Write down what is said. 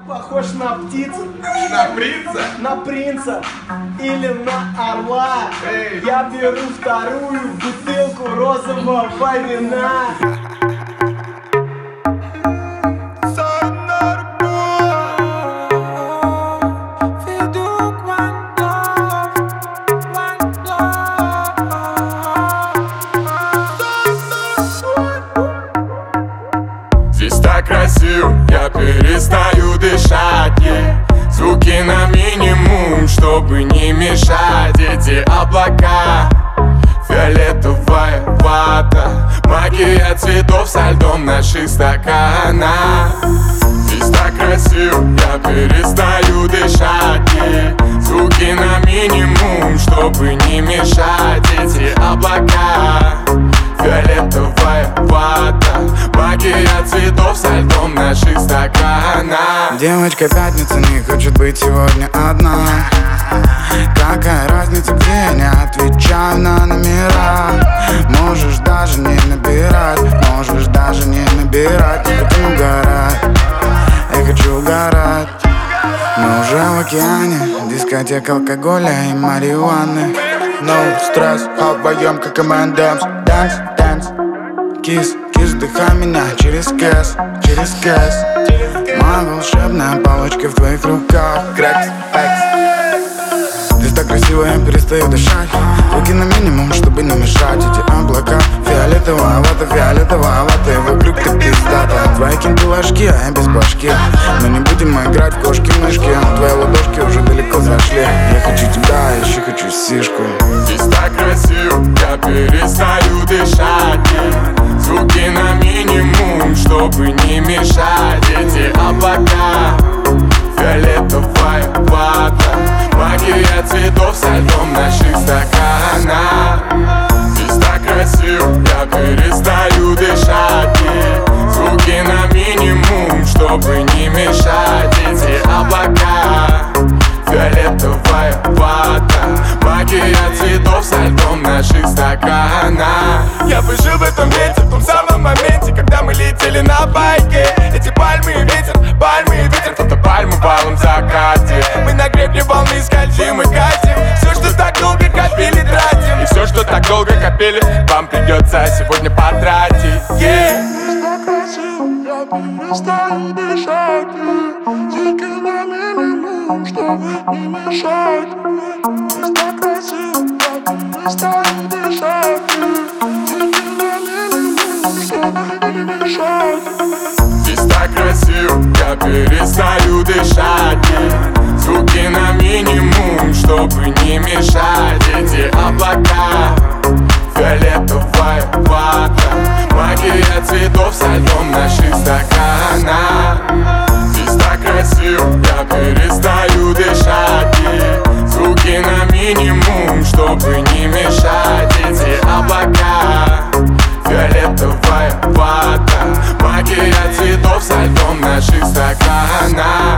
Похож на птицу. На принца? На принца или на орла. Эй. Я беру вторую бутылку розового вина. Здесь так красиво, я перестаю дышать, звуки на минимум, чтобы не мешать. Эти облака, фиолетовая вата, магия цветов со льдом наших стаканах. Здесь так красиво, я перестаю дышать, звуки на минимум, чтобы не мешать. Эти облака, фиолетовая вата, магия цветов со льдом наших стаканах. Девочка пятница не хочет быть сегодня одна. Какая разница, где я не отвечаю на номера. Можешь даже не набирать, можешь даже не набирать. Хотим угорать, я хочу угорать. Мы уже в океане, дискотека алкоголя и марихуаны. No стресс, а вдвоем как M&M's. Dance, dance, кис, кис, вдыхай меня через кэс, через кэс. Моя волшебная палочка в твоих руках. Крэкс, экс. Здесь так красиво, я перестаю дышать. Звуки на минимум, чтобы не мешать. Эти облака, фиолетовая вата, и вокруг ты пиздата. Твои кинты ложки, а я без башки. Мы не будем играть в кошки-мышки. Твои ладошки уже далеко зашли. Я хочу тебя, я еще хочу сишку. Здесь так красиво, я перестаю дышать, звуки на минимум, чтобы не мешать. Эти облака, фиолетовая вата, магия цветов со льдом наших стаканах. Здесь так красиво, я перестаю дышать, звуки на минимум, чтобы не мешать. Эти облака, фиолетовая вата, магия цветов со льдом наших стаканах. Я бы жил в этом месте, в том самом моменте, когда мы летели на байке. Эти пальмы и ветер, фотопальмы в алом закате. Мы на гребне волны скользим и катим. Все, что так долго копили, тратим. И все, что так долго копили, вам придется сегодня потратить. Так красиво, я перестаю дышать, звуки на минимум, чтобы не мешать. Так красиво, я перестаю дышать, звуки на минимум, чтобы не мешать. Здесь так красиво, я перестаю дышать, звуки на минимум, чтобы не мешать. Эти облака, фиолетовая вата, магия цветов со льдом наших стаканах. Здесь так красиво, я перестаю дышать, звуки на минимум, чтобы не мешать. Эти облака, фиолетовая вата, магия цветов со льдом наших стаканах.